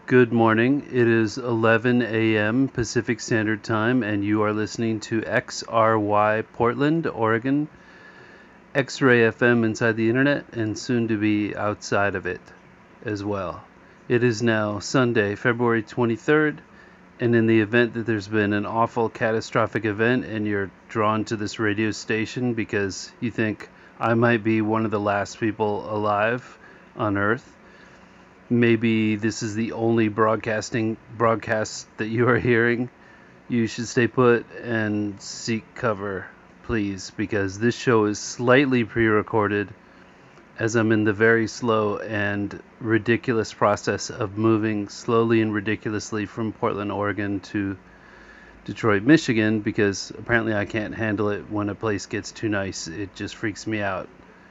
Good morning. It is 11 a.m. Pacific Standard Time, and you are listening to XRY Portland, Oregon, X-Ray FM inside the internet, and soon to be outside of it as well. It is now Sunday, February 23rd, and in the event that there's been an awful catastrophic event and you're drawn to this radio station because you think I might be one of the last people alive on Earth, maybe this is the only broadcast that you are hearing, you should stay put and seek cover, please, because this show is slightly pre-recorded as I'm in the very slow and ridiculous process of moving slowly and ridiculously from Portland, Oregon to Detroit, Michigan, because apparently I can't handle it when a place gets too nice. It just freaks me out.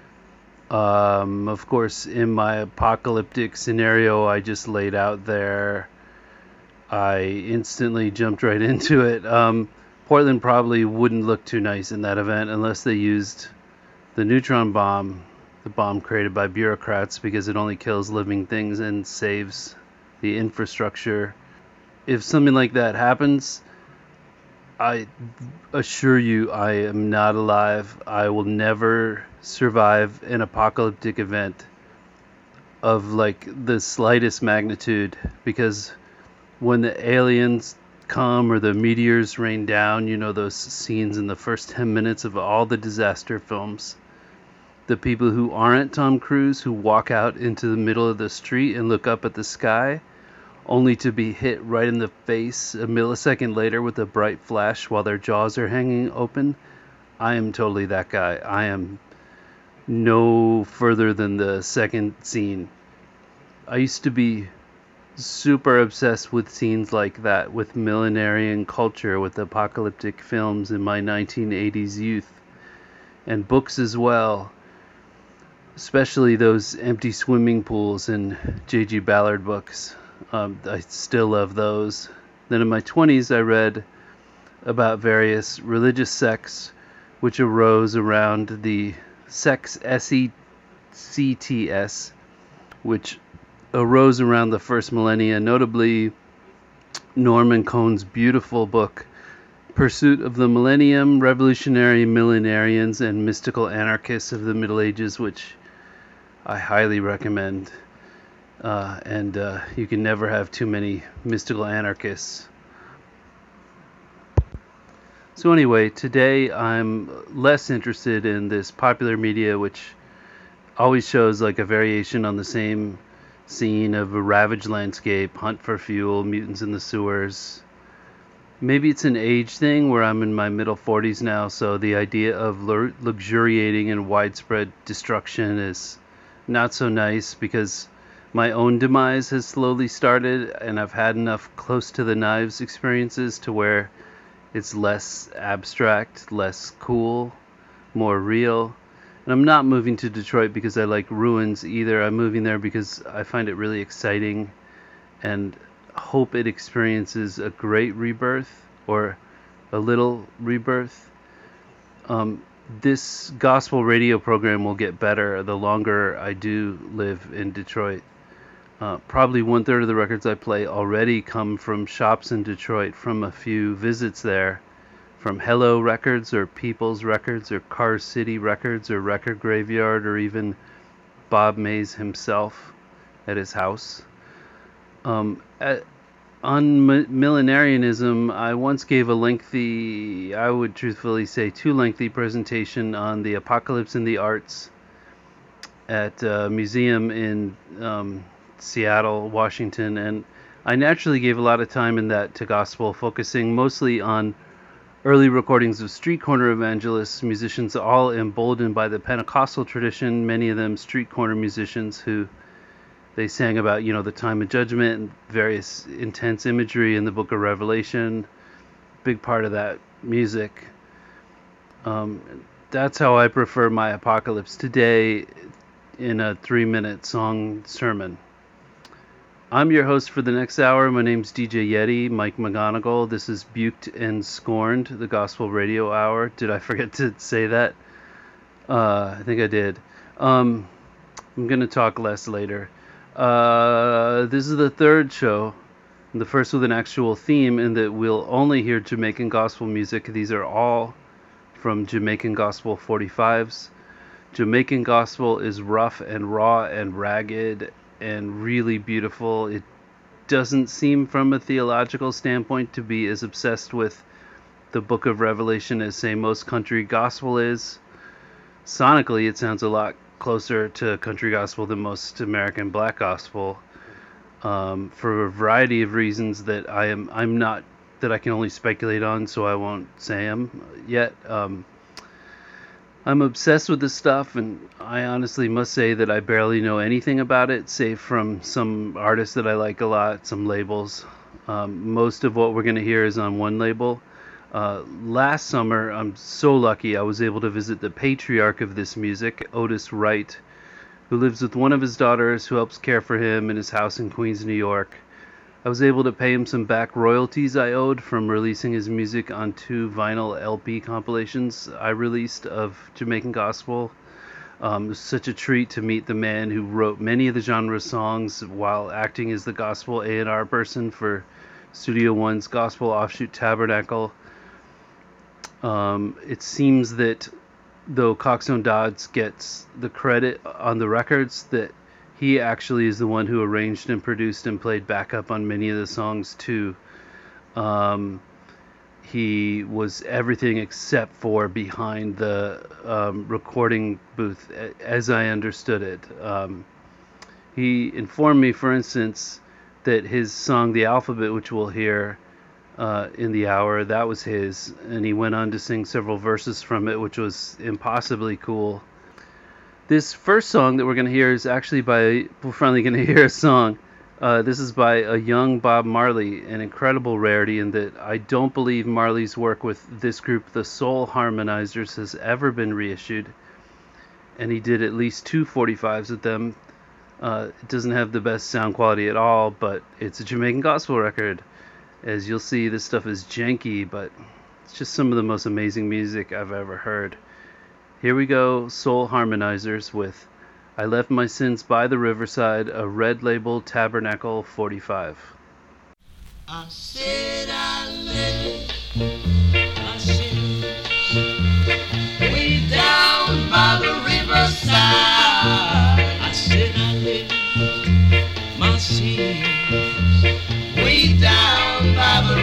Of course, in my apocalyptic scenario I just laid out there, I instantly jumped right into it. Portland probably wouldn't look too nice in that event unless they used the neutron bomb, the bomb created by bureaucrats, because it only kills living things and saves the infrastructure. If something like that happens, I assure you I am not alive. I will never survive an apocalyptic event of like the slightest magnitude, because when the aliens come or the meteors rain down, you know those scenes in the first 10 minutes of all the disaster films, the people who aren't Tom Cruise who walk out into the middle of the street and look up at the sky only to be hit right in the face a millisecond later with a bright flash while their jaws are hanging open. I am totally that guy. I am no further than the second scene. I used to be super obsessed with scenes like that, with millenarian culture, with apocalyptic films in my 1980s youth, and books as well, especially those empty swimming pools and J.G. Ballard books. I still love those. Then in my 20s I read about various religious sects which arose around the sects, SECTS, which arose around the first millennia, notably Norman Cohn's beautiful book Pursuit of the Millennium, Revolutionary Millenarians and Mystical Anarchists of the Middle Ages, which I highly recommend. And you can never have too many mystical anarchists. So anyway, today I'm less interested in this popular media, which always shows like a variation on the same scene of a ravaged landscape, hunt for fuel, mutants in the sewers. Maybe it's an age thing where I'm in my middle 40s now, so the idea of luxuriating in widespread destruction is not so nice, because my own demise has slowly started, and I've had enough close to the knives experiences to where it's less abstract, less cool, more real. And I'm not moving to Detroit because I like ruins either. I'm moving there because I find it really exciting and hope it experiences a great rebirth, or a little rebirth. This gospel radio program will get better the longer I do live in Detroit. Probably 1/3 of the records I play already come from shops in Detroit, from a few visits there, from Hello Records or People's Records or Car City Records or Record Graveyard, or even Bob Mays himself at his house. On millenarianism, I once gave a lengthy, I would truthfully say too lengthy, presentation on the apocalypse in the arts at a museum in Seattle, Washington, and I naturally gave a lot of time in that to gospel, focusing mostly on early recordings of street corner evangelists, musicians all emboldened by the Pentecostal tradition, many of them street corner musicians who they sang about, the time of judgment and various intense imagery in the book of Revelation. Big part of that music. That's how I prefer my apocalypse today, in a 3-minute song sermon. I'm your host for the next hour. My name's DJ Yeti, Mike McGonigal. This is Buked and Scorned, the Gospel Radio Hour. Did I forget to say that? I think I did. I'm going to talk less later. This is the third show, the first with an actual theme, in that we'll only hear Jamaican gospel music. These are all from Jamaican Gospel 45s. Jamaican gospel is rough and raw and ragged and really beautiful. It doesn't seem from a theological standpoint to be as obsessed with the book of Revelation as, say, most country gospel is. Sonically, it sounds a lot closer to country gospel than most American black gospel, for a variety of reasons that I'm not, that I can only speculate on, so I won't say them yet. I'm obsessed with this stuff, and I honestly must say that I barely know anything about it, save from some artists that I like a lot, some labels. Most of what we're going to hear is on one label. Last summer, I'm so lucky I was able to visit the patriarch of this music, Otis Wright, who lives with one of his daughters who helps care for him in his house in Queens, New York. I was able to pay him some back royalties I owed from releasing his music on 2 vinyl LP compilations I released of Jamaican gospel. It was such a treat to meet the man who wrote many of the genre songs while acting as the gospel A&R person for Studio One's gospel offshoot Tabernacle. It seems that though Coxsone Dodds gets the credit on the records, that he actually is the one who arranged and produced and played backup on many of the songs too. He was everything except for behind the recording booth, as I understood it. He informed me, for instance, that his song The Alphabet, which we'll hear in the hour, that was his, and he went on to sing several verses from it, which was impossibly cool. This first song that we're going to hear is actually we're finally going to hear a song. This is by a young Bob Marley, an incredible rarity in that I don't believe Marley's work with this group, the Soul Harmonizers, has ever been reissued. And he did at least 2 45s with them. It doesn't have the best sound quality at all, but it's a Jamaican gospel record. As you'll see, this stuff is janky, but it's just some of the most amazing music I've ever heard. Here we go, Soul Harmonizers with I Left My Sins by the Riverside, a red label Tabernacle 45. I said I left my sins way down by the riverside. I said I left my sins way down by the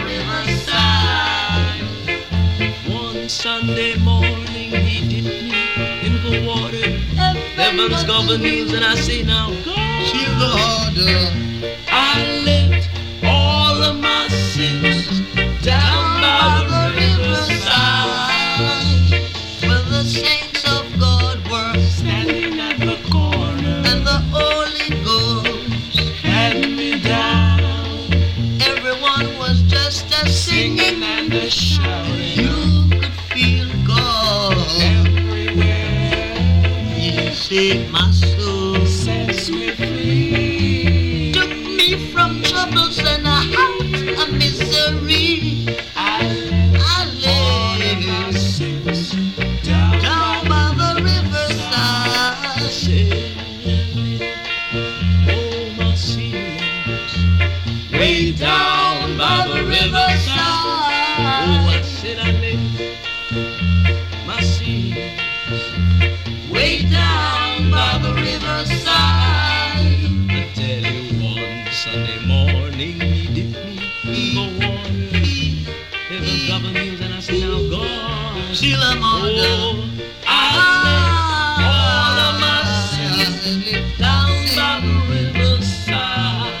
riverside. One Sunday morning he dipped me in the water. Heaven's governors, and I say now, God, see Lord, I left all of my sins down by the riverside, where the saints of God were standing at the corner, and the Holy Ghost had me down. Everyone was just a singing and a shouting. You could feel God everywhere. He saved my soul, sets me free, took me from troubles and out of misery. I left my sins down by the riverside. Oh, my sins way down by the riverside. Oh, I said I left my sins way down by the riverside. I tell you, one Sunday morning he dipped me in the water. Heaven's governors, and I said, now God, oh, I left all of my sins down by the riverside.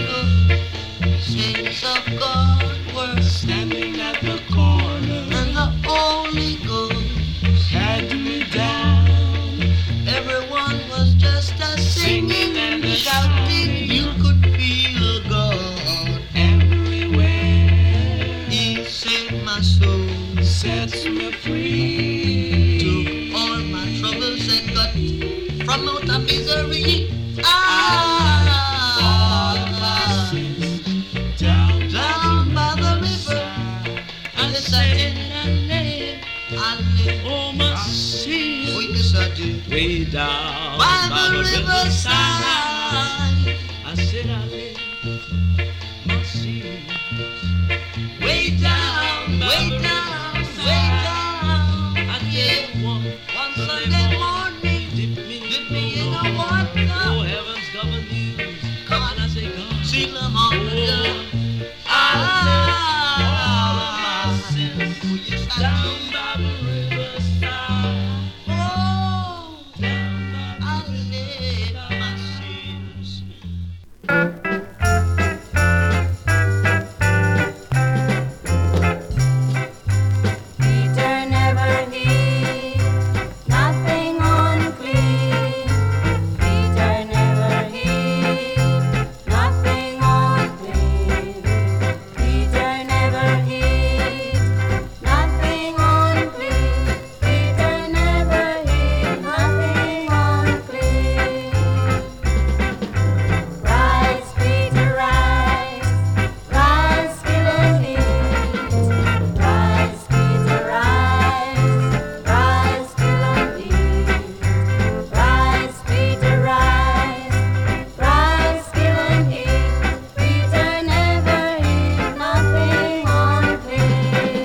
Saints of God were standing at the corner, and the Holy Ghost had me down. Everyone was just a singing and a shouting. You could feel God everywhere. He saved my soul, sets me free, took all my troubles and got from out of misery. All my sins down by the river. And I said, I live, oh my sins way down by the riverside. feel among you. Down by the riverside. Oh, I'll lay my sins. Peter never hid nothing unclean. Peter never hid nothing unclean. Peter never hid nothing unclean. Peter never hid nothing unclean. Rise, Peter, rise, rise, kill and eat. Rise, Peter, rise, rise, kill and eat. Rise, Peter, rise, rise, kill and eat. Peter never hid nothing unclean.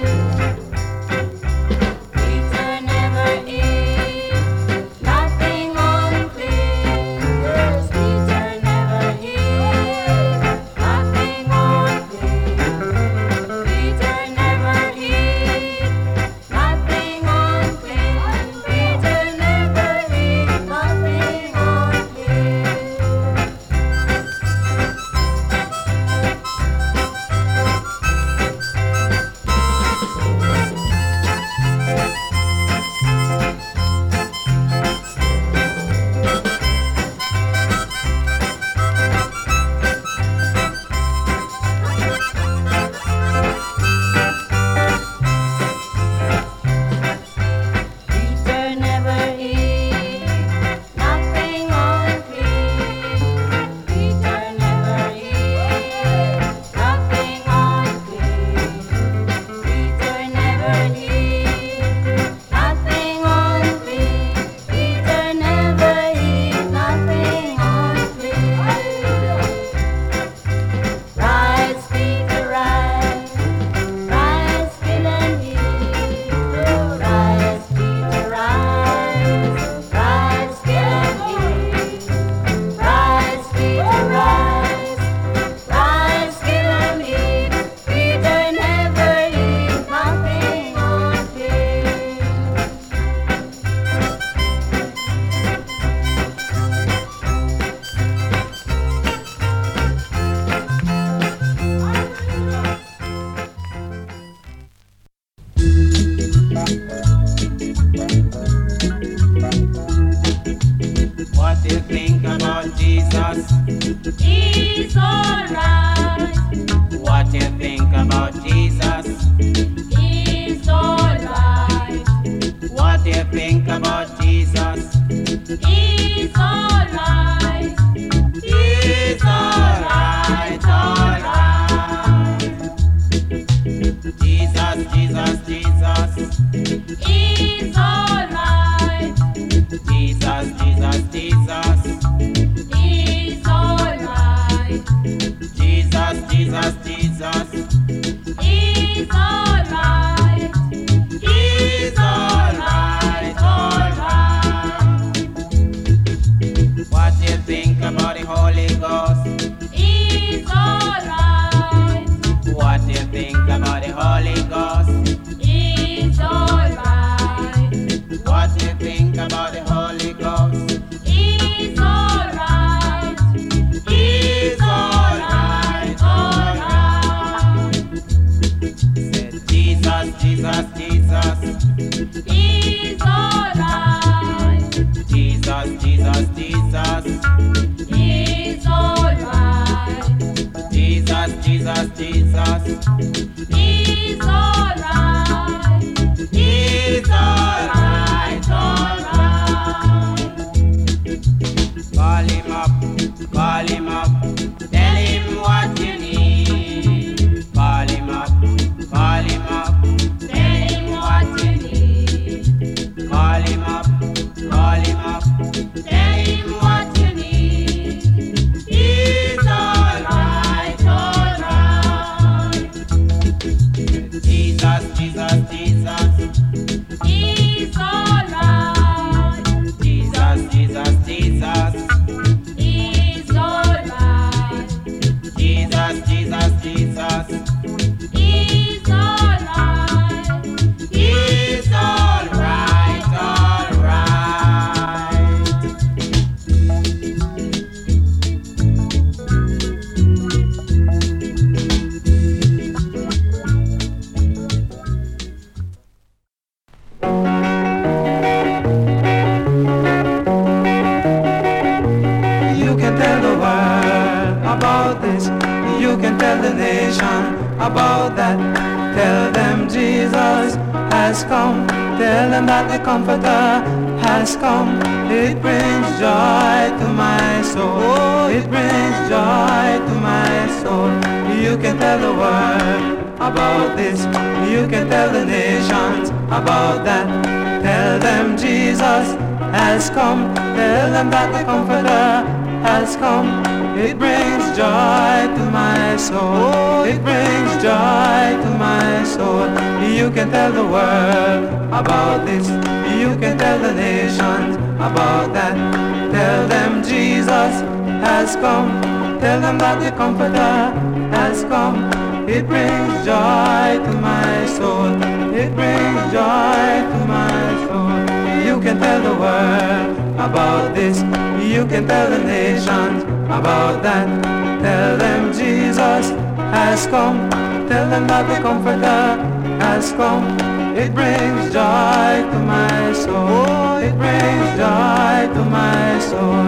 Peter never hid nothing unclean. Yes, Peter never hid nothing unclean. Peter never hid nothing unclean. Peter never hid nothing Peter never hid nothing unclean. Peter never hid nothing unclean. Peter never hid nothing unclean. Peter never hid nothing unclean. Rise, Peter, rise, rise, kill and eat. Rise, Peter, rise, rise, kill and eat. Rise, Peter, rise, rise, kill and eat. Peter never hid nothing unclean. What do you think about Jesus? He's alright, What do you think about Jesus? he's alright, What do you think about Jesus? he's alright, He's alright, alright. Jesus, Jesus, Jesus. he's alright, Jesus, Jesus, Jesus. he's alright, Jesus, Jesus, Jesus. he's alright, He's alright, alright. What do you think about the Holy Ghost? he's alright, What do you think about the Holy Ghost? he's alright, What do you think about the Holy Ghost? he's alright, He's alright, alright. Say Jesus, Jesus, Jesus. he's alright, Jesus, Jesus, Jesus. he's alright, Jesus, Jesus, Jesus. he's alright, He's alright, alright. Call him up, call him up. Tell him what you need. Call him up, call him up. tell him what you need, Call him up, call him up. tell him what you need, He's alright, alright. Jesus, Jesus. He's alright. He's alright, alright. You can tell the world about this. You can tell the nation about that. Tell them Jesus has come. Tell them that the Comforter has come. It brings joy to my soul. It brings joy to my soul. You can tell the world about this. You can tell the nations about that. Tell them Jesus has come. Tell them that the Comforter has come. It brings joy to my soul. It brings joy to my soul. You can tell the world about this. You can tell the nations about that. Tell them Jesus has come. Tell them that the Comforter has come. It brings joy to my soul. It brings joy to my soul. You can tell the world about this. You can tell the nations about that. Tell them Jesus has come. Tell them that the Comforter has come. It brings joy to my soul. It brings joy to my soul.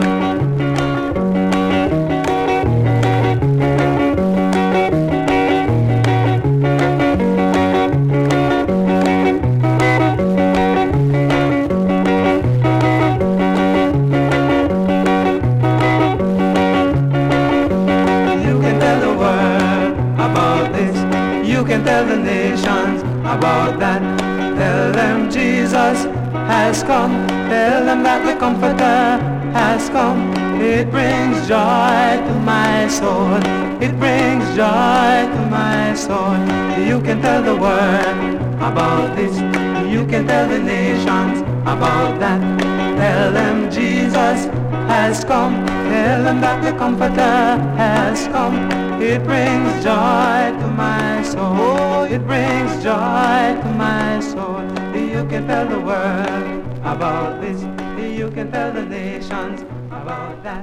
Tell the nations about that. Tell them Jesus has come. Tell them that the Comforter has come. It brings joy to my soul. It brings joy to my soul. You can tell the world about this. You can tell the nations about that. Tell them Jesus has come. Tell them that the Comforter has come. It brings joy to my soul. It brings joy to my soul. You can tell the world about this. You can tell the nations about that.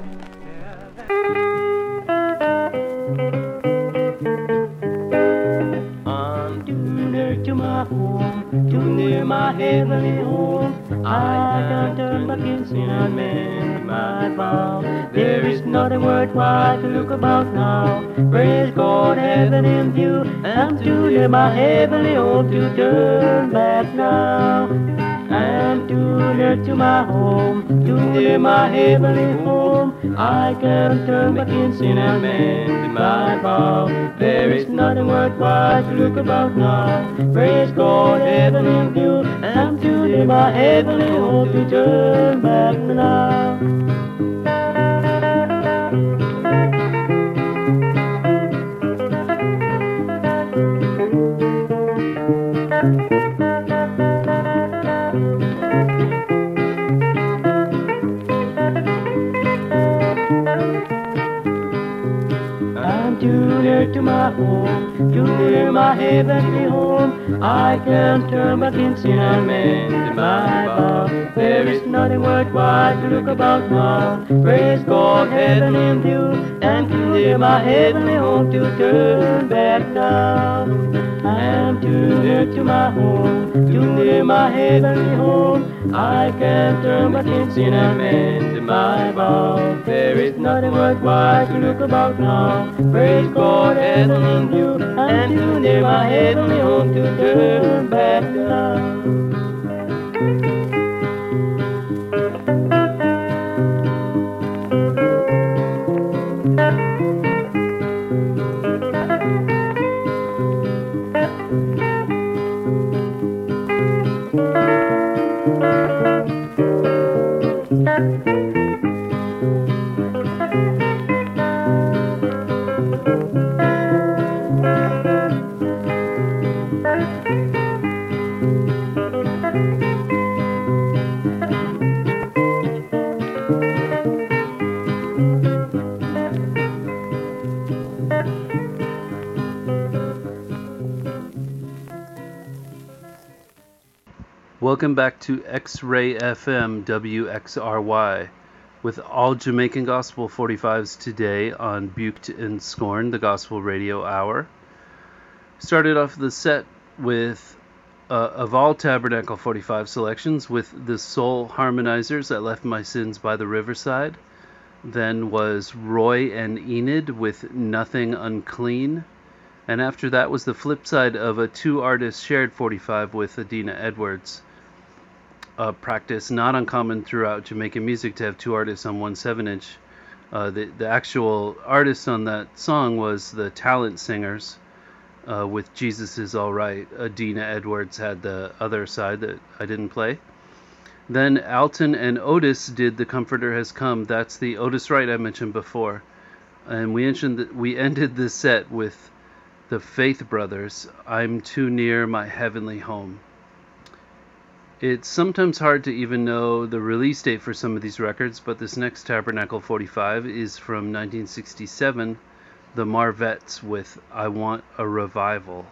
I'm too near to my home, too near my heavenly home. I can't turn back in sin and mend my vow. There is nothing worthwhile to look about now. Praise God, heaven in view. I'm too near my heavenly home to turn back now. I'm too near to my home, too near my heavenly home. I can't turn back in sin and mend my vow. There is nothing worthwhile to look about now. Praise God, heaven in view. I'm too near my heavenly home to turn back now. I'm too near to my home, too near my heavenly home. I can't turn back in sin and mend my vow. There is nothing worthwhile to look about now. Praise God, heaven in view. I'm too near my heavenly home to turn back now. I'm too near to my home, too near my heavenly home. I can't turn back in sin and mend my vow. There is nothing worthwhile to look about now. Praise God, heaven in view. I'm too near my heavenly home to turn back now. Welcome back to X-Ray FM WXRY with all Jamaican Gospel 45s today on Buked and Scorned, the Gospel Radio Hour. Started off the set with, of all Tabernacle 45 selections, with the Soul Harmonizers, I Left My Sins by the Riverside. Then was Roy and Enid with Nothing Unclean. And after that was the flip side of a two-artist shared 45 with Adina Edwards. A practice not uncommon throughout Jamaican music to have two artists on one 7-inch. The actual artist on that song was the Talent Singers with Jesus Is Alright. Adina Edwards had the other side that I didn't play. Then Alton and Otis did The Comforter Has Come. That's the Otis Wright I mentioned before. And we ended the set with the Faith Brothers, I'm Too Near My Heavenly Home. It's sometimes hard to even know the release date for some of these records, but this next Tabernacle 45 is from 1967, the Marvettes with I Want a Revival.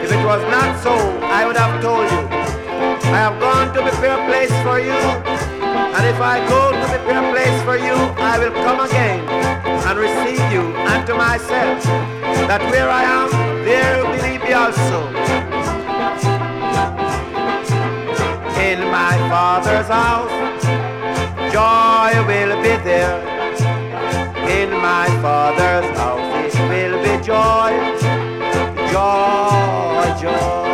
was not so, I would have told you. I have gone to prepare a place for you, And if I go to prepare a place for you, I will come again and receive you unto myself, that where I am, there will he be also. In my Father's house, joy will be there. In my Father's house, it will be joy, joy, joy.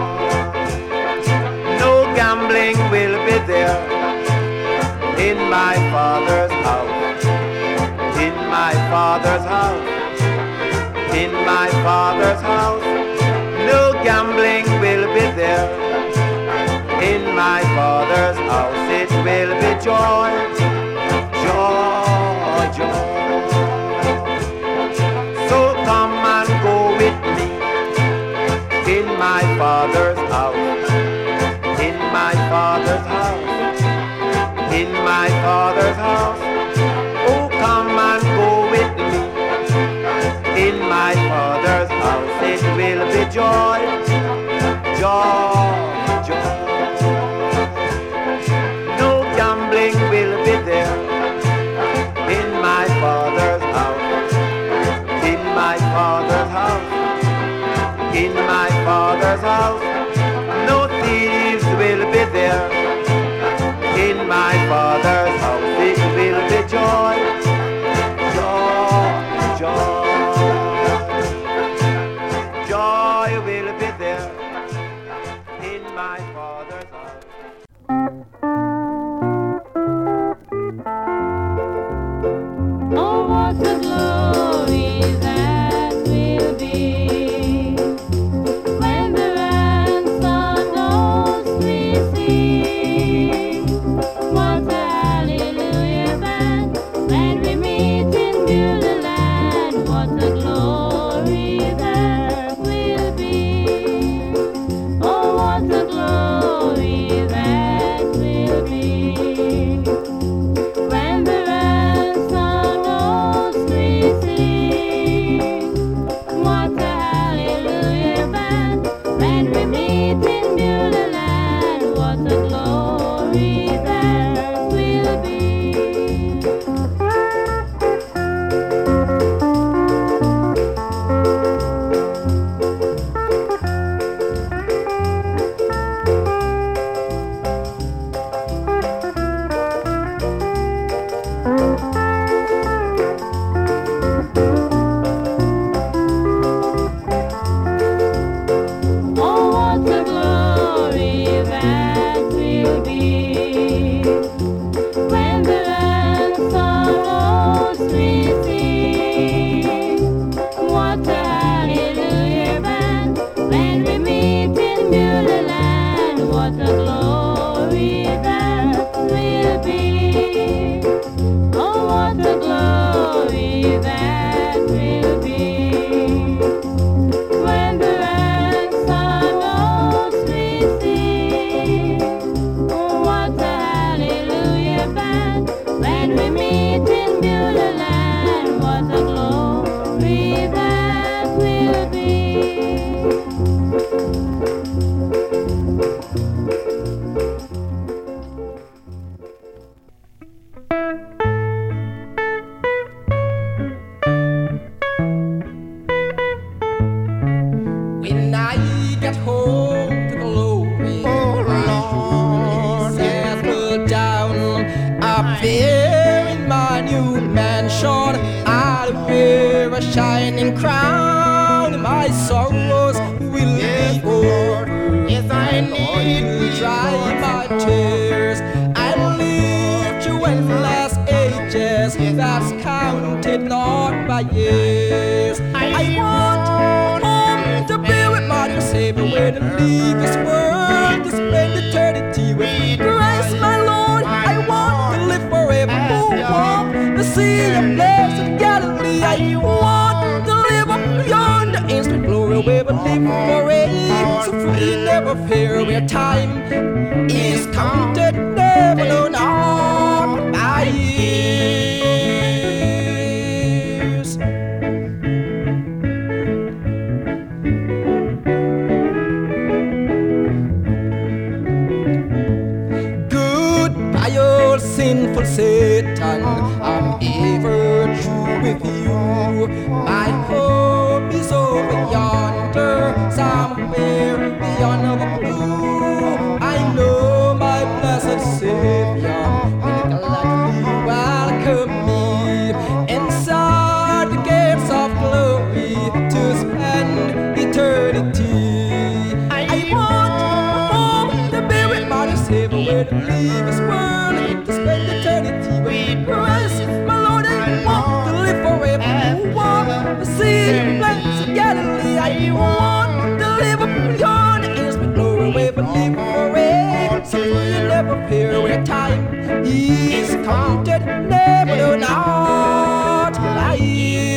No gambling will be there. In my Father's house, in my Father's house, in my Father's house, no gambling will be there. In my Father's house, it will be joy, joy, joy. So come and go with me in my Father's house, in my Father's house, in my Father's house. Oh, come and go with me in my Father's house. It will be joy, joy, joy. No gambling will be there in my Father's house, in my Father's house, in my Father's house. No thieves will be there. In my Father's house, it will be joy, joy, joy. Joy will be there in my Father's house. Oh, what a glory that will be when the ransom knows we sing. What a hallelujah band when we meet in beauty land. What a glory that will be. Oh, what a glory that will be when the ransom knows we sing. What a hallelujah band when we meet in beauty land. What a glory that will be. Oh, what a glory that will be when the ransom knows we sing. What a hallelujah band when we meet in beauty land. What a glory that will be. Oh, what a glory that will be when the ransom knows we sing. What a hallelujah band when we meet in beauty land. What a glory that will be. When I get home to glory, Lord, settle down up here in my new mansion. I'll wear a shining crown. My sorrows will be over. Yes, I need to dry my tears. I'll live to endless ages. That's counted not by years. I want home to be with my dear Savior, where to leave this world to spend eternity with Christ my Lord. I want to live forever, walk the sea of blessed Galilee. I want to live up beyond the instant glory, where we live forever, so free, never fear, where time is counted, never known not by years. Goodbye, devil Satan, I'm ever true with you. My hope is over yonder, somewhere beyond the blue. I know my blessed Savior will gladly welcome me inside the gates of glory to spend eternity. I want to be with my Savior, where to leave this world to spend eternity with Christ, my Lord. I want to live forever. Want to see the plains of Galilee. I want to live beyond the earth with glory, where we live forever. So you never fear where time is counted, never do not lie.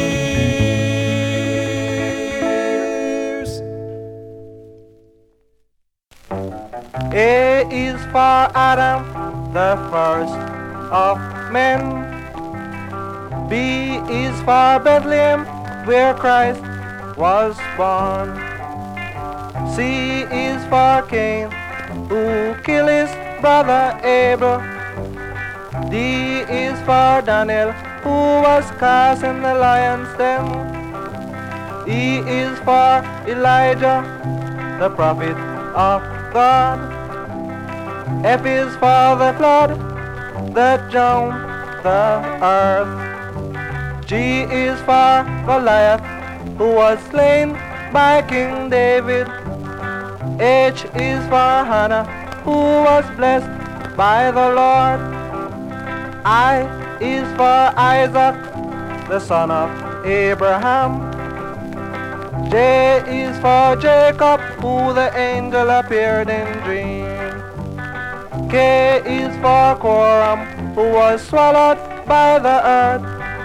A is for Adam, the first of men. B is for Bethlehem, where Christ was born. C is for Cain, who killed his brother Abel. D is for Daniel, who was cast in the lion's den. E is for Elijah, the prophet of God. F is for the flood that drowned the earth. G is for Goliath, who was slain by King David. H is for Hannah, who was blessed by the Lord. I is for Isaac, the son of Abraham. J is for Jacob, who the angel appeared in dream. K is for Joram, who was swallowed by the earth.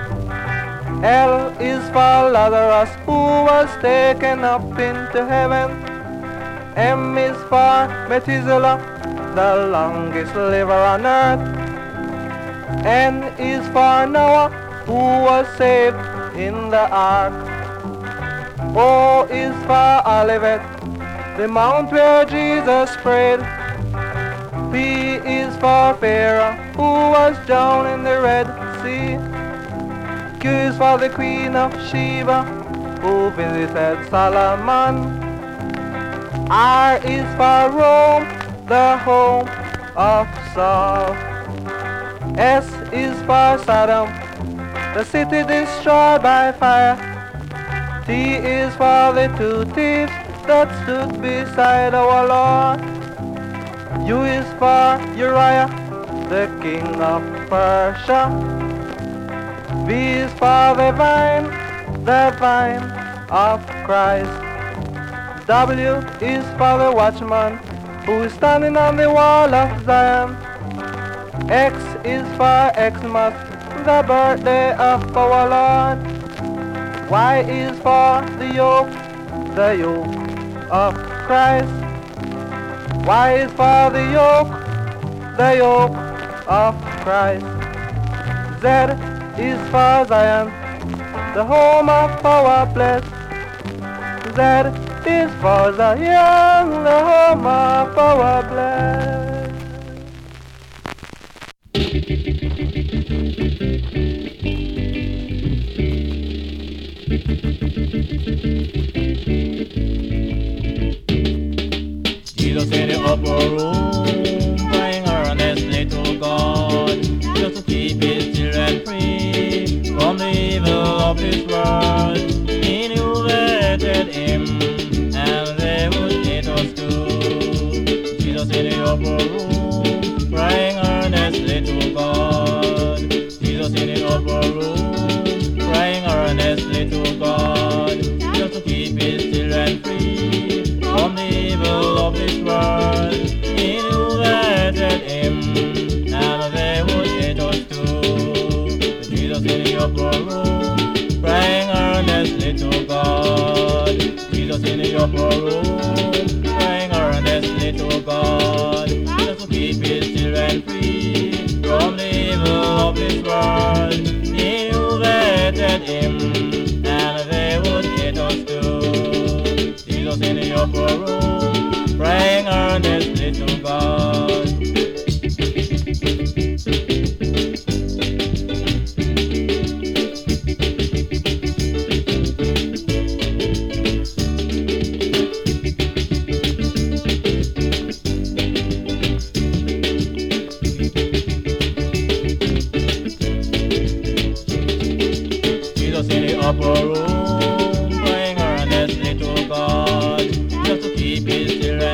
L is for Lazarus, who was taken up into heaven. M is for Methuselah, the longest liver on earth. N is for Noah, who was saved in the ark. O is for Olivet, the mount where Jesus prayed. P is for Pharaoh, who was drowned in the Red Sea. Q is for the Queen of Sheba, who visited Solomon. R is for Rome, the home of Saul. S is for Sodom, the city destroyed by fire. T is for the two thieves that stood beside our Lord. U is for Uriah, the king of Persia. V is for the vine of Christ. W is for the watchman, who is standing on the wall of Zion. X is for Xmas, the birthday of our Lord. Y is for the yoke of Christ. Y is for the yoke of Christ. Z is for Zion, the home of our blessed. Z is for Zion, the home of our blessed. Jesus in the upper room, praying earnestly to God, just to keep his children free from the evil of this world. He knew they hated him, and they would hate us too. Jesus in the upper room, praying earnestly to God. Jesus in the upper room, praying earnestly to God, just to keep his children free from the evil of this world. He knew they hated him, and they would hate us too. Jesus in the upper room, praying earnestly to God. Jesus in the upper room, praying earnestly to God, just to keep his children free from the evil of this world. He knew they hated him, and they would hate us too. Jesus in the upper room, praying earnestly to God.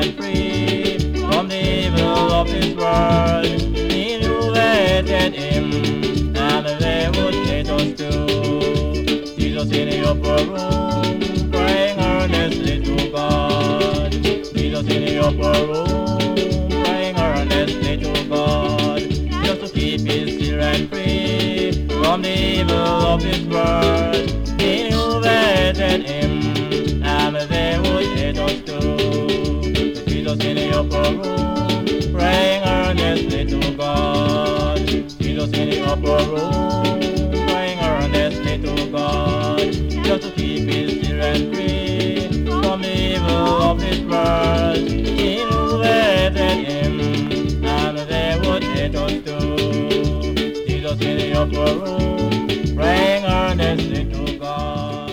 and free from the evil of this world. He knew they hated him, and they would hate us too. Jesus in the upper room, praying earnestly to God. Jesus in the upper room, praying earnestly to God, just to keep his children free from the evil of this world. He knew they hated him, and they would hate us too. Jesus in the upper room, praying earnestly to God. Jesus in the upper room, praying earnestly to God, just to keep his children free from the evil of this world. He knew they hated him, and they would hate us too. Jesus in the upper room, praying earnestly to God.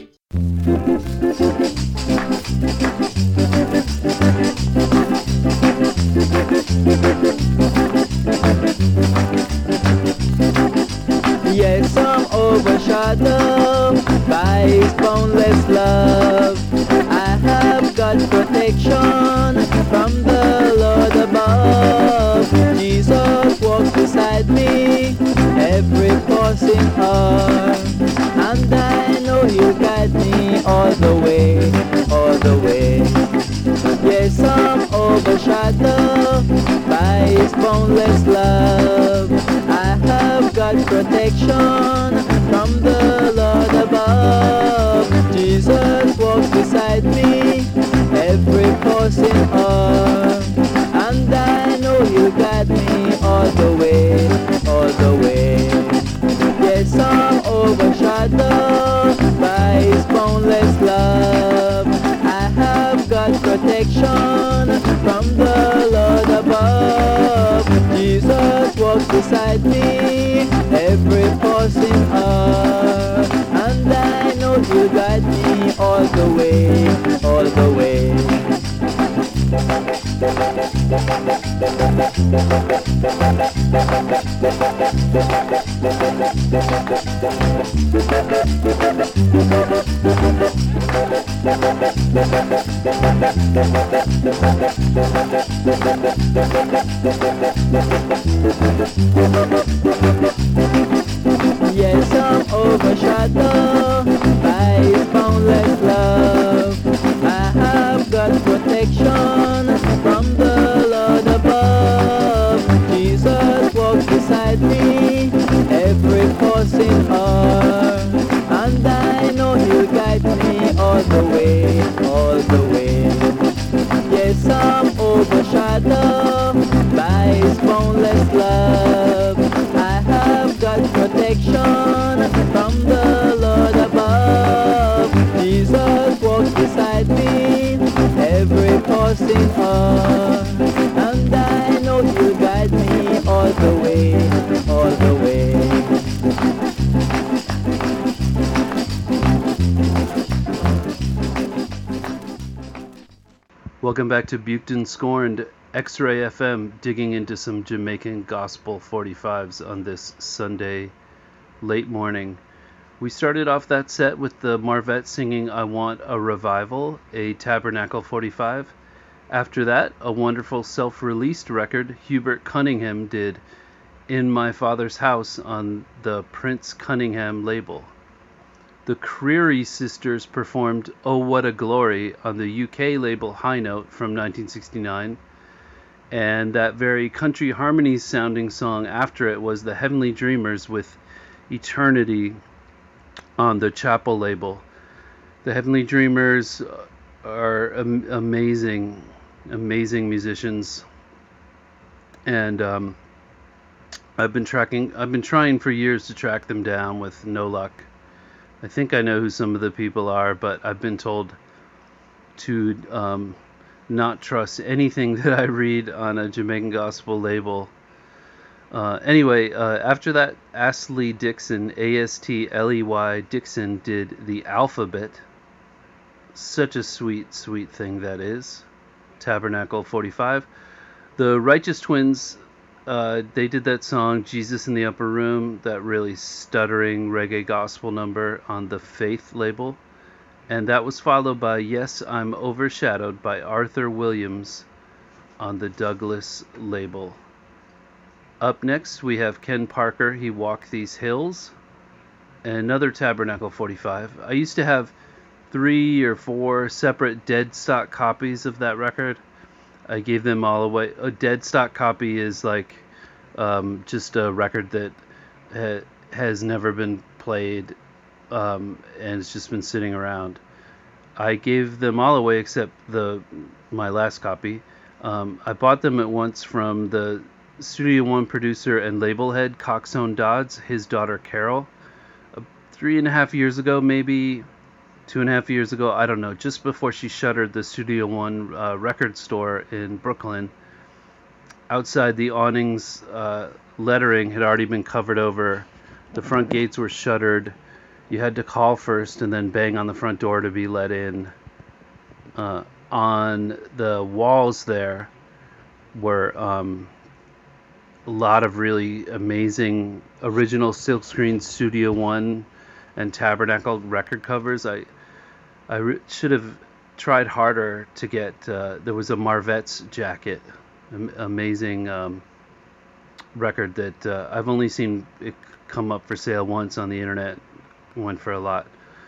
Yes, I'm overshadowed by his boundless love. I have got protection from the Lord above. Jesus walks beside me every passing hour, and I know he'll guide me all the way, all the way. Yes, I'm overshadowed by his boundless love. I have got protection from the Lord above. Jesus walks beside me every passing hour, and I know he'll guide me all the way, all the way. Yes, I'm overshadowed by his boundless love. I have got protection from the Lord above. Jesus walks beside me every passing hour, and I know he'll guide me all the way, all the way. Yes, I'm overshadowed by his boundless love. I have got protection from the Lord above. Jesus walks beside me every passing hour, and I know he'll guide me all the way, all the way. Yes, I'm overshadowed by his boundless love. I have got protection from the Lord above. Jesus walks beside me every passing hour, and I know he'll guide me all the way, all the way. Welcome back to Buchton Scorned, X-Ray FM, digging into some Jamaican gospel 45s on this Sunday late morning. We started off that set with the Marvette singing I Want a Revival, a Tabernacle 45. After that, a wonderful self-released record, Hubert Cunningham did In My Father's House on the Prince Cunningham label. The Creary sisters performed Oh What a Glory on the UK label High Note from 1969, and that very country harmonies sounding song after it was the Heavenly Dreamers with Eternity on the Chapel label. The Heavenly Dreamers are amazing musicians, and I've been trying for years to track them down with no luck. I think I know who some of the people are, but I've been told to not trust anything that I read on a Jamaican gospel label. Anyway, after that, Astley Dixon, A-S-T-L-E-Y Dixon, did The Alphabet. Such a sweet, sweet thing that is. Tabernacle 45. The Righteous Twins, they did that song, Jesus in the Upper Room, that really stuttering reggae gospel number on the Faith label. And that was followed by Yes, I'm Overshadowed by Arthur Williams on the Douglas label. Up next, we have Ken Parker, He Walked These Hills, and another Tabernacle 45. I used to have 3 or 4 separate dead stock copies of that record. I gave them all away. A dead stock copy is like just a record that has never been played and it's just been sitting around. I gave them all away except my last copy. I bought them at once from the Studio One producer and label head Coxsone Dodds, his daughter Carol. 3.5 years ago, maybe 2.5 years ago, I don't know, just before she shuttered the Studio One record store in Brooklyn. Outside, the awnings lettering had already been covered over. The front gates were shuttered. You had to call first and then bang on the front door to be let in. On the walls there were a lot of really amazing original silkscreen Studio One and Tabernacle record covers. I should have tried harder to get. There was a Marvette's jacket, amazing record that I've only seen it come up for sale once on the internet. Went for a lot.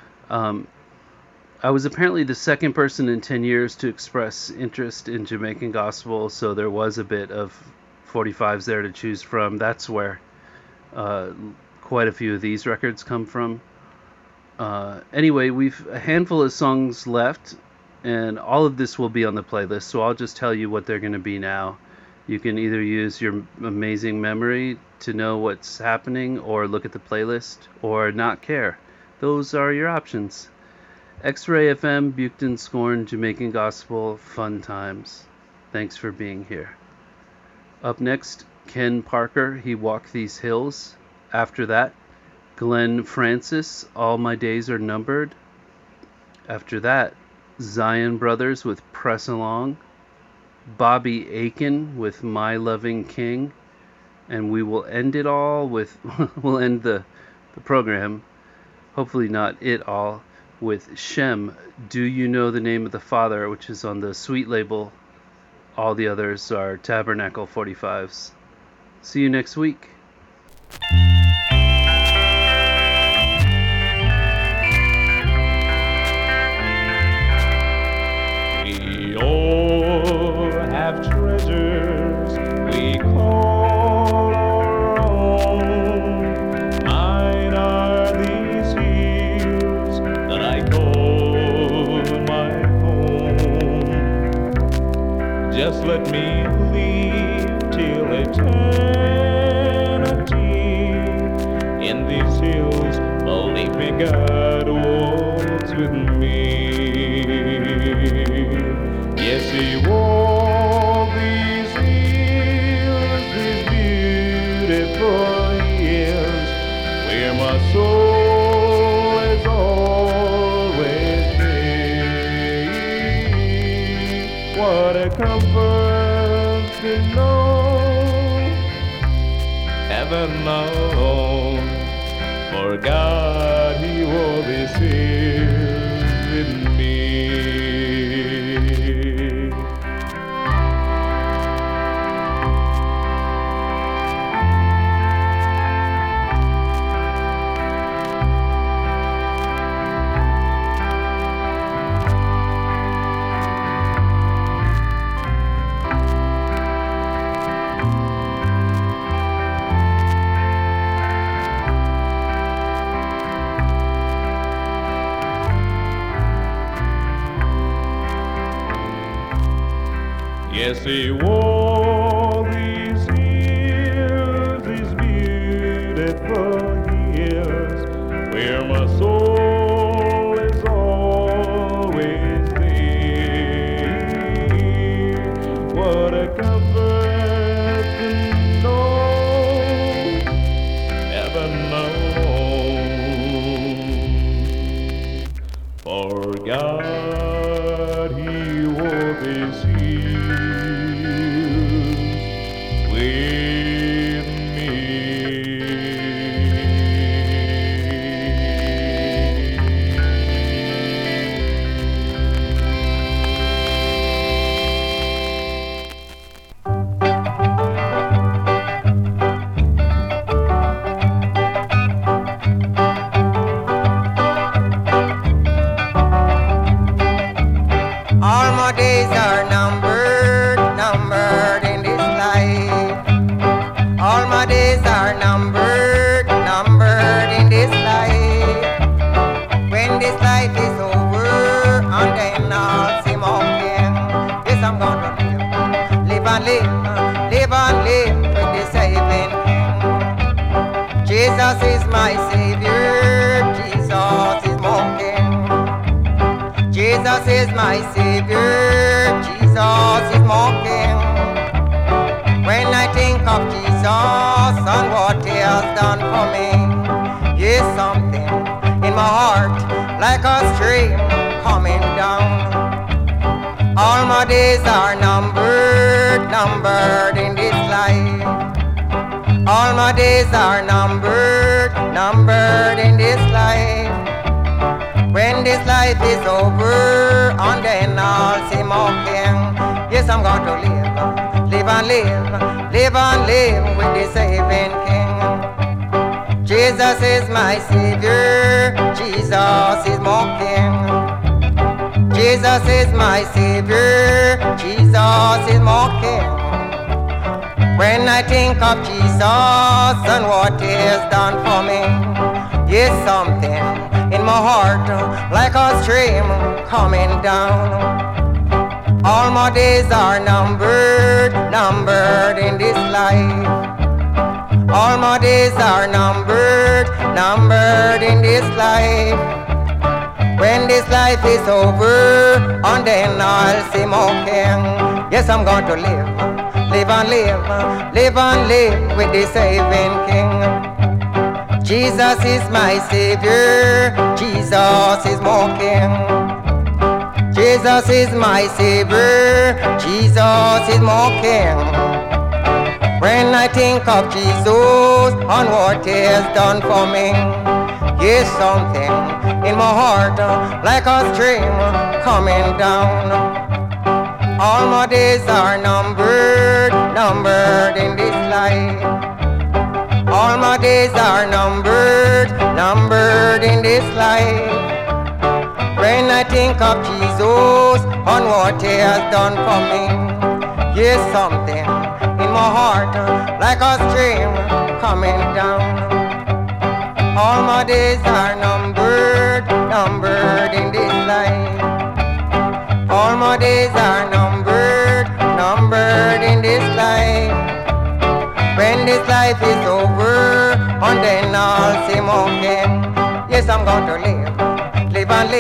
I was apparently the second person in 10 years to express interest in Jamaican gospel, so there was a bit of 45s there to choose from. That's where quite a few of these records come from. Anyway, we've a handful of songs left, and all of this will be on the playlist, so I'll just tell you what they're going to be now. You can either use your amazing memory to know what's happening, or look at the playlist, or not care. Those are your options. X-Ray FM, Buchton Scorn, Jamaican Gospel, Fun Times. Thanks for being here. Up next, Ken Parker, He Walked These Hills. After that, Glenn Francis, All My Days Are Numbered. After that, Zion Brothers with Press Along. Bobby Aiken with My Loving King. And we will end it all with, we'll end the program, hopefully not it all, with Shem, Do You Know the Name of the Father, which is on the Sweet label. All the others are Tabernacle 45s. See you next week. We all have treasures we call our own. Mine are these hills that I call my home. Just let me live till eternity in these hills. Believe me, God walks with me. Yes, He walked these hills, these beautiful hills, where my soul is always free. What a comfort to know heaven alone, for God He walked these hills with me. Yes, He walked these hills, these beautiful hills, where my soul is always there. What a comfort to know heaven alone, for God He walked these hills with me. Yes, I'm gonna live and live with the saving King. Jesus is my Savior, Jesus is my King. Jesus is my Savior, Jesus is my King. When I think of Jesus and what He has done for me, yes, something in my heart like a stream coming down. All my days are numbered in this life. All my days are numbered in this life. When this life is over, and then I'll see my King. Yes, I'm going to live and live with the saving King. Jesus is my Savior, Jesus is my King. Jesus is my Savior, Jesus is my King. When I think of Jesus and what He has done for me, yes, something in my heart like a stream coming down. All my days are numbered in this life. All my days are numbered in this life. When this life is over, and then I'll see my King. Yes, I'm going to live and live with the saving King. Jesus is my Savior, Jesus is my King. Jesus is my Savior, Jesus is my King. When I think of Jesus and what He has done for me, yes, something in my heart like a stream coming down. All my days are numbered in this life. All my days are numbered in this life. When I think of Jesus and what He has done for me, yes, something in my heart like a stream coming down. All my days are numbered in this life. All my days are numbered in this life. When this life is over, and then I'll see my King. Yes, I'm going to live and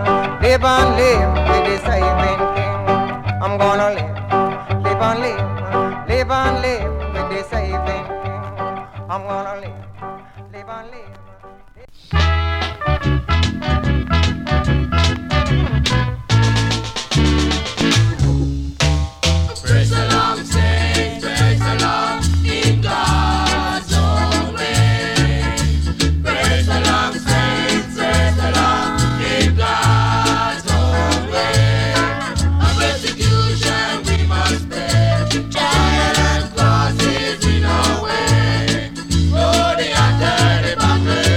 live with the saving King. I'm gonna live and live with the saving King. I'm gonna live and live. Praise the Lord, saints, praise the Lord in God's own way. Praise the Lord, saints, praise the Lord in God's own way. A persecution we must bear, trial and crosses in our way. Oh, the utter the battle.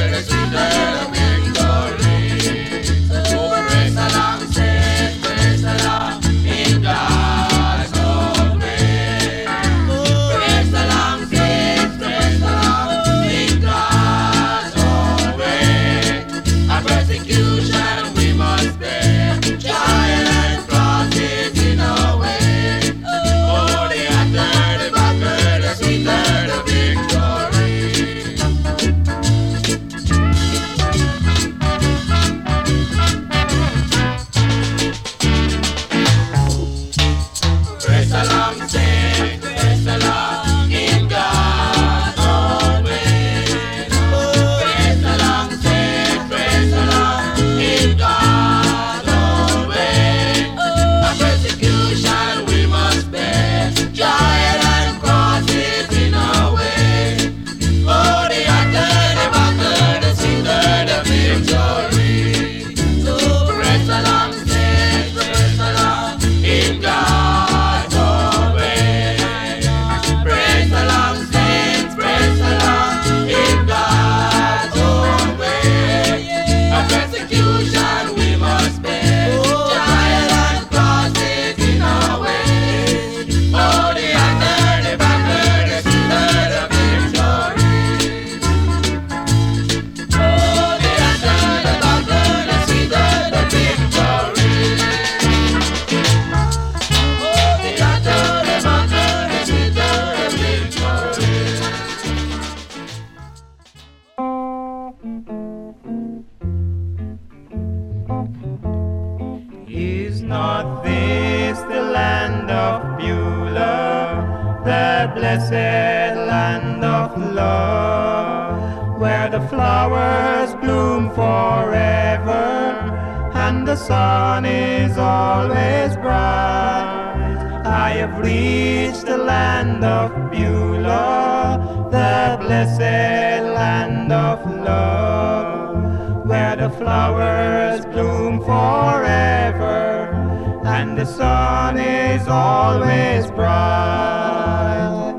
the blessed land of love, where the flowers bloom forever and the sun is always bright. I have reached the land of Beulah, the blessed land of love, where the flowers bloom forever and the sun is always bright.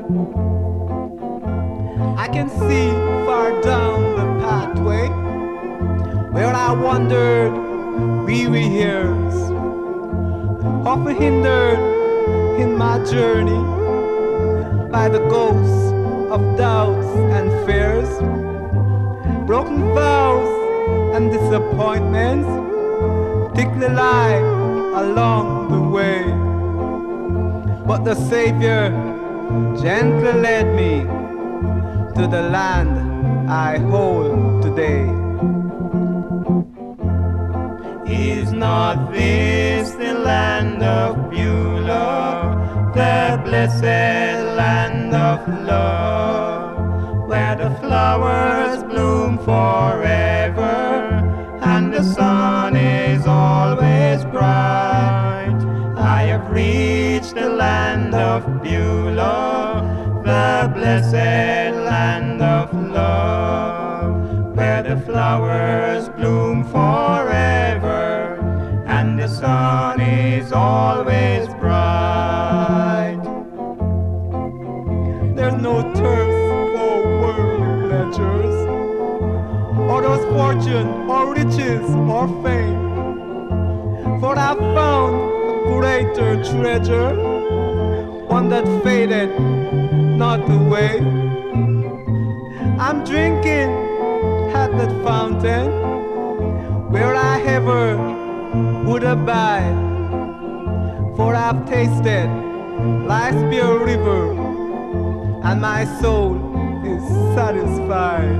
I can see far down the pathway where I wandered weary years, often hindered in my journey by the ghosts of doubts and fears, broken vows and disappointments thickly lie along the way. But the Savior gently led me to the land I hold today. Is not this the land of Beulah, the blessed land of love, where the flowers bloom forever and the sun is always bright? I have reached the land of Beulah, the blessed land of love, where the flowers bloom forever and the sun is always bright. There's no thirst for worldly pleasures, or those fortune, or riches, or fame, for I've found a greater treasure, one that faded not away. I'm drinking at that fountain where I ever would abide, for I've tasted life's pure river and my soul is satisfied.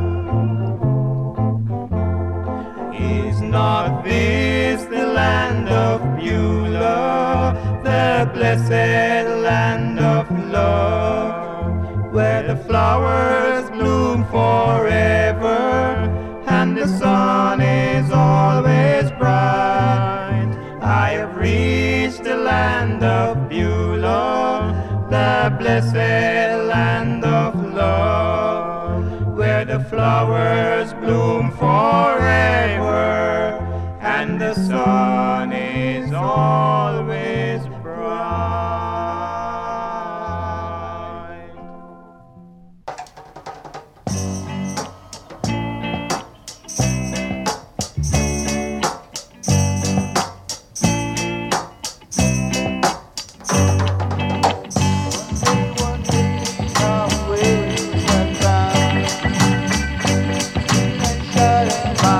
Is not this the land of Beulah, the blessed land of love, where the flowers bloom forever and the sun is always bright? I have reached the land of Beulah, the blessed land of love, where the flowers bloom forever and the sun is always bright. My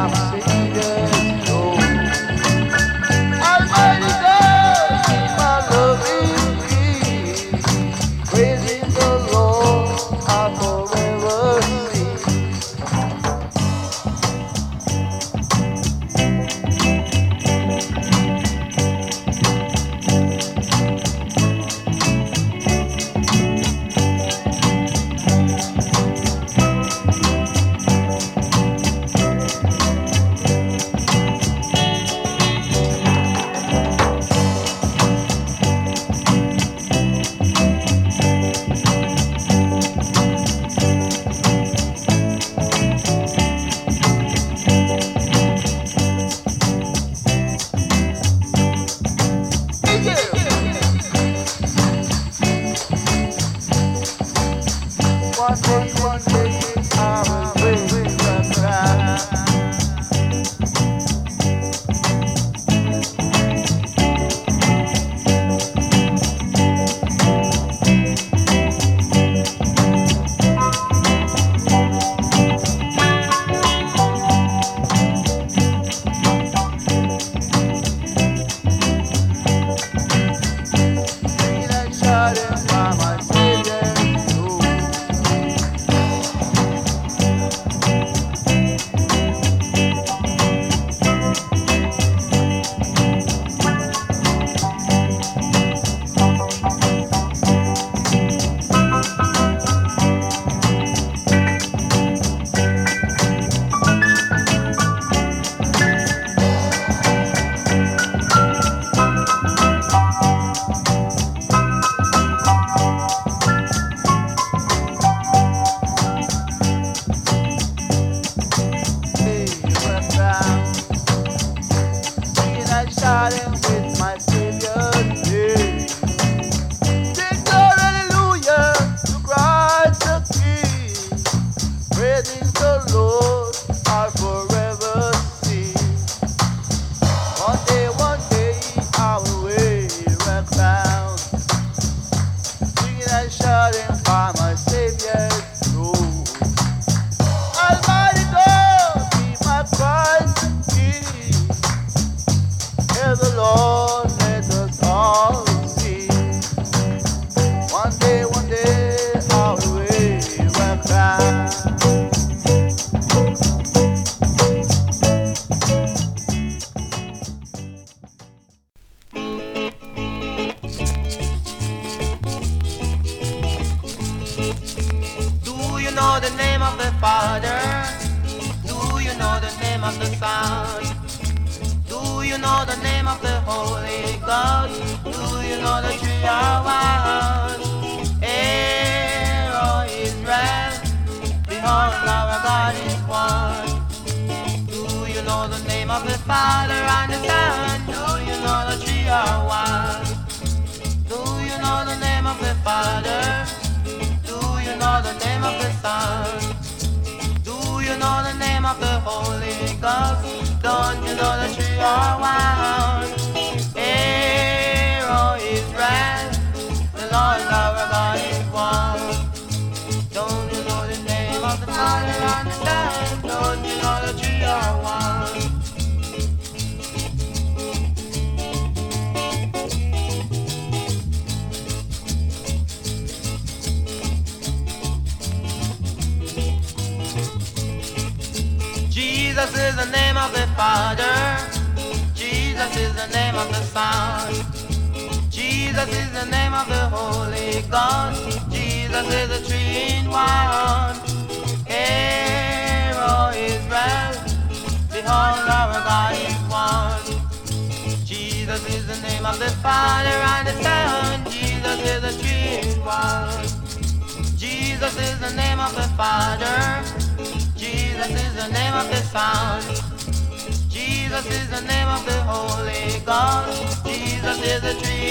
know the name of the Father? Do you know the name of the Son? Do you know the name of the Holy Ghost? Do you know the three are one? Hear, O Israel, behold our God is one. Do you know the name of the Father and the Son? Do you know the three are one? Do you know the name of the Father? Do you know the name of the Son? Do you know the name of the Holy Ghost? Don't you know the three are one? Hear, O Israel, the Lord our God is one. Don't you know the name of the Father and the Son? Don't you know the three are one? Jesus is the name of the Father. Jesus is the name of the Son. Jesus is the name of the Holy Ghost. Jesus is the three in one. Hear, O Israel, behold our God is one. Jesus is the name of the Father and the Son. Jesus is the three in one. Jesus is the name of the Father. Jesus is the name of the Son. Jesus is the name of the Holy Ghost. Jesus is the three